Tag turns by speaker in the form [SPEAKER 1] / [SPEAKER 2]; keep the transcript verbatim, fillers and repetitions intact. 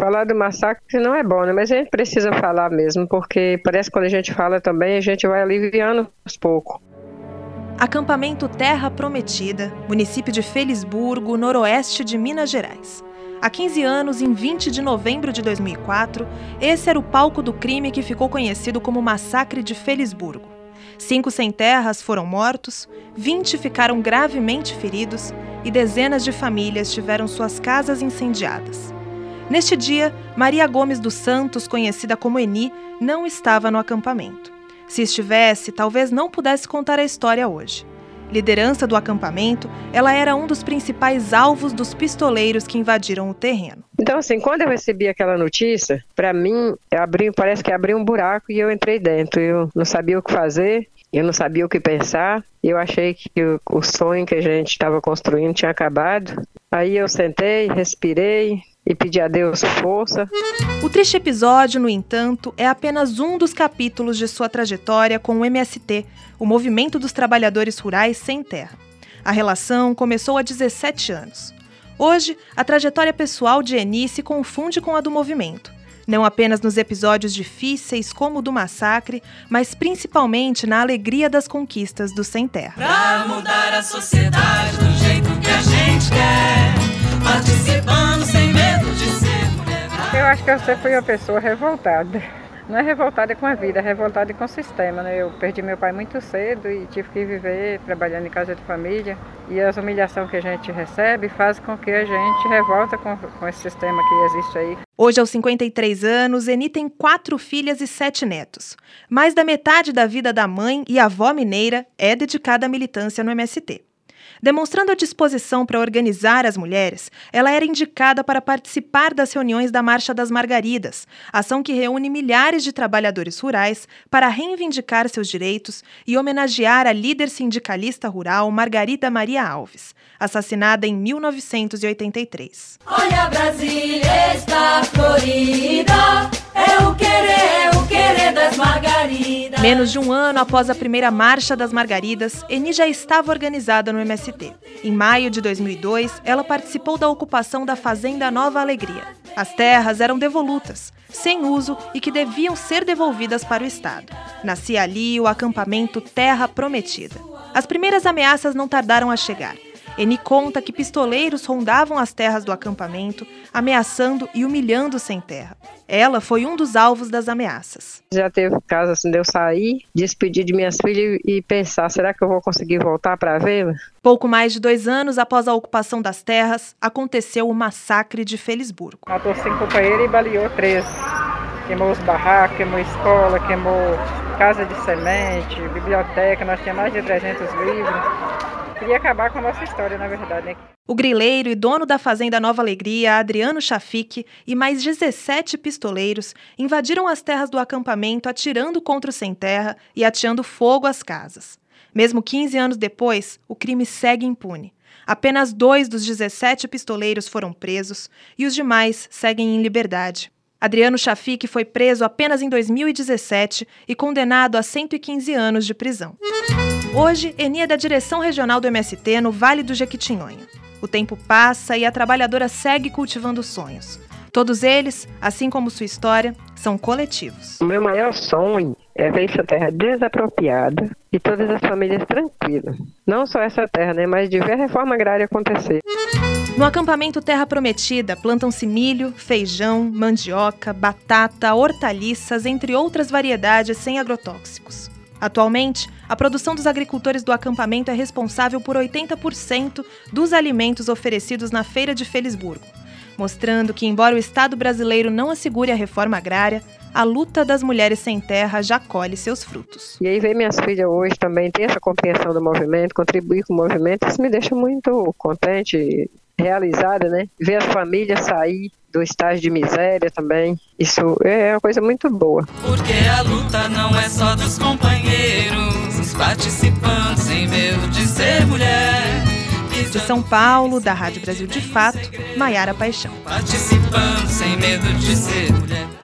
[SPEAKER 1] Falar do massacre não é bom, né? Mas a gente precisa falar mesmo, porque parece que quando a gente fala também, a gente vai aliviando aos poucos.
[SPEAKER 2] Acampamento Terra Prometida, município de Felisburgo, noroeste de Minas Gerais. Há quinze anos, em vinte de novembro de dois mil e quatro, esse era o palco do crime que ficou conhecido como Massacre de Felisburgo. Cinco sem-terras foram mortos, vinte ficaram gravemente feridos e dezenas de famílias tiveram suas casas incendiadas. Neste dia, Maria Gomes dos Santos, conhecida como Eni, não estava no acampamento. Se estivesse, talvez não pudesse contar a história hoje. Liderança do acampamento, ela era um dos principais alvos dos pistoleiros que invadiram o terreno.
[SPEAKER 1] Então, assim, quando eu recebi aquela notícia, para mim, abri, parece que abriu um buraco e eu entrei dentro. Eu não sabia o que fazer, eu não sabia o que pensar. Eu achei que o, o sonho que a gente estava construindo tinha acabado. Aí eu sentei, respirei e pedi a Deus força.
[SPEAKER 2] O triste episódio, no entanto, é apenas um dos capítulos de sua trajetória com o M S T, o Movimento dos Trabalhadores Rurais Sem Terra. A relação começou há dezessete anos. Hoje, a trajetória pessoal de Eni se confunde com a do movimento. Não apenas nos episódios difíceis como o do massacre, mas principalmente na alegria das conquistas do Sem Terra.
[SPEAKER 3] Pra mudar a sociedade do jeito que a gente quer, participando sem medo de ser mulher.
[SPEAKER 1] Eu acho que eu sempre fui uma pessoa revoltada. Não é revoltada com a vida, é revoltada com o sistema, né? Eu perdi meu pai muito cedo e tive que viver trabalhando em casa de família. E as humilhações que a gente recebe fazem com que a gente revolta com, com esse sistema que existe aí.
[SPEAKER 2] Hoje, aos cinquenta e três anos, Eni tem quatro filhas e sete netos. Mais da metade da vida da mãe e avó mineira é dedicada à militância no M S T. Demonstrando a disposição para organizar as mulheres, ela era indicada para participar das reuniões da Marcha das Margaridas, ação que reúne milhares de trabalhadores rurais para reivindicar seus direitos e homenagear a líder sindicalista rural Margarida Maria Alves, assassinada em mil novecentos e oitenta e três.
[SPEAKER 3] Olha, Brasília está florida, é o querer, é o querer das margaridas.
[SPEAKER 2] Menos de um ano após a primeira Marcha das Margaridas, Eni já estava organizada no M S T. Em maio de dois mil e dois, ela participou da ocupação da Fazenda Nova Alegria. As terras eram devolutas, sem uso e que deviam ser devolvidas para o Estado. Nascia ali o acampamento Terra Prometida. As primeiras ameaças não tardaram a chegar. Eni conta que pistoleiros rondavam as terras do acampamento, ameaçando e humilhando sem terra. Ela foi um dos alvos das ameaças.
[SPEAKER 1] Já teve caso assim de eu sair, despedir de minhas filhas e pensar, será que eu vou conseguir voltar para vê-la?
[SPEAKER 2] Pouco mais de dois anos após a ocupação das terras, aconteceu o massacre de Felisburgo.
[SPEAKER 1] Matou cinco companheiros e baleou três. Queimou os barracos, queimou escola, queimou casa de semente, biblioteca, nós tínhamos mais de trezentos livros. Queria acabar com a nossa história, na verdade, né?
[SPEAKER 2] O grileiro e dono da Fazenda Nova Alegria, Adriano Chafique, e mais dezessete pistoleiros invadiram as terras do acampamento atirando contra o sem terra e ateando fogo às casas. Mesmo quinze anos depois, o crime segue impune. Apenas dois dos dezessete pistoleiros foram presos e os demais seguem em liberdade. Adriano Chafique foi preso apenas em dois mil e dezessete e condenado a cento e quinze anos de prisão. Hoje, Eni é da direção regional do M S T no Vale do Jequitinhonha. O tempo passa e a trabalhadora segue cultivando sonhos. Todos eles, assim como sua história, são coletivos.
[SPEAKER 1] O meu maior sonho é ver essa terra desapropriada e todas as famílias tranquilas. Não só essa terra, né, mas de ver a reforma agrária acontecer.
[SPEAKER 2] No acampamento Terra Prometida, plantam-se milho, feijão, mandioca, batata, hortaliças, entre outras variedades sem agrotóxicos. Atualmente, a produção dos agricultores do acampamento é responsável por oitenta por cento dos alimentos oferecidos na Feira de Felisburgo, mostrando que, embora o Estado brasileiro não assegure a reforma agrária, a luta das mulheres sem terra já colhe seus frutos.
[SPEAKER 1] E aí ver minhas filhas hoje também ter essa compreensão do movimento, contribuir com o movimento, isso me deixa muito contente, realizada, né? Ver as famílias sair do estágio de miséria também, isso é uma coisa muito boa.
[SPEAKER 3] Porque a luta não é só dos companheiros, participando sem medo de ser mulher.
[SPEAKER 2] De São Paulo, da Rádio Brasil de Fato, Maiara Paixão.
[SPEAKER 3] Participando sem medo de ser mulher.